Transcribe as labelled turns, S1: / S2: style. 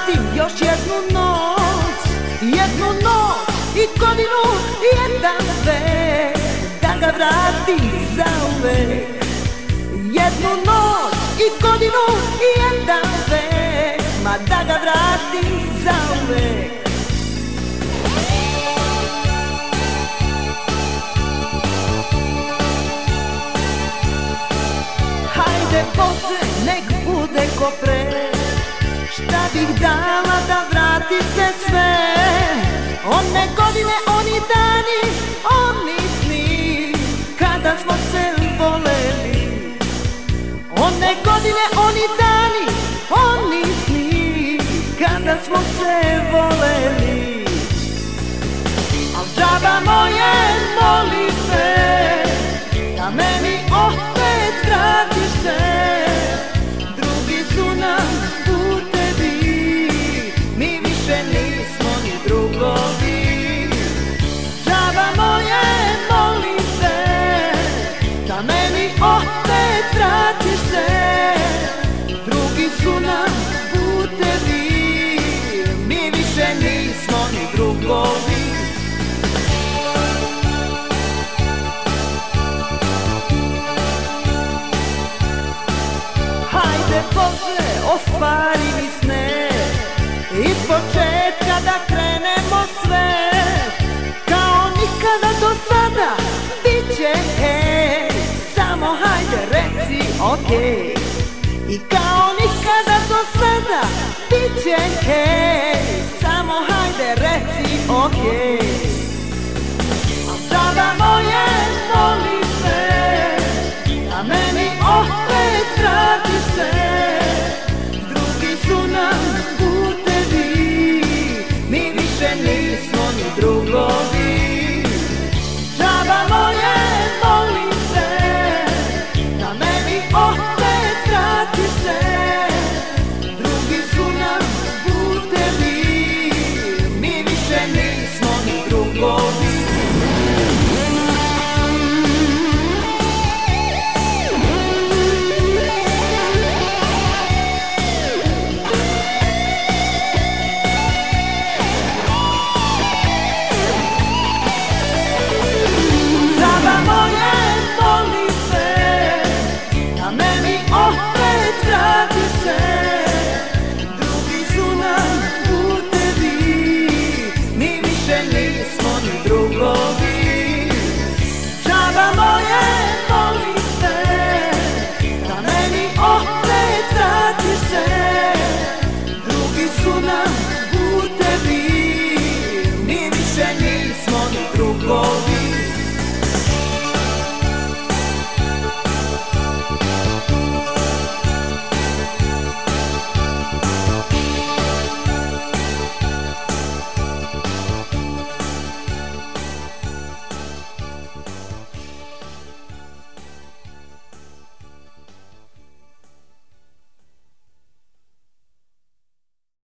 S1: vratim još jednu noć, jednu noć i godinu i jedan vek, da ga vratim zauvek. Jednu noć i godinu i jedan vek, ma da ga vratim zauvek. Hajde Bože, nek bude ko pre, šta bih dala da vrati se sve. One godine, oni dani, oni sni, kada smo se voleli. One godine, oni dani, oni sni, kada smo se voleli. Al džaba moje molitve, da meni opet vratiš se. Drugi su nam putevi, mi više nismo ni drugovi. Džaba moje molitve, da meni opet vratiš se. Drugi su nam putevi, mi više nismo ni drugovi. Hajde Bože, ostvari mi sne, iz početka da krenemo sve. Kao nikada do sada, bit će hej, samo hajde reci okej. I kao nikada do sada, bit će hej.